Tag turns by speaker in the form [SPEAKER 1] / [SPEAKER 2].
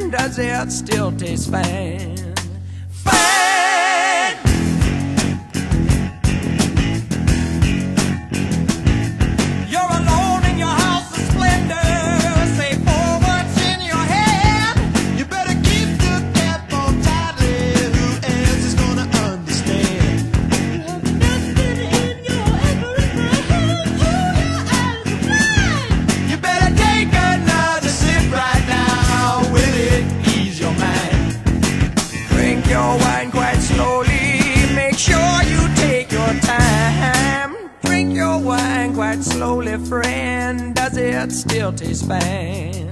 [SPEAKER 1] friend, does it still taste fine? Fine! You're alone in your house of splendor. Say four words in your head.
[SPEAKER 2] You better keep the cap on tightly. Who else is gonna understand?
[SPEAKER 3] You have nothing in your every breath. Oh, your eyes are blind.
[SPEAKER 2] You better take another sip right now. Will it ease your mind?
[SPEAKER 1] Drink your wine quite slowly. Make sure you take your time. Drink your wine quite slowly, friend. Does it still taste fine?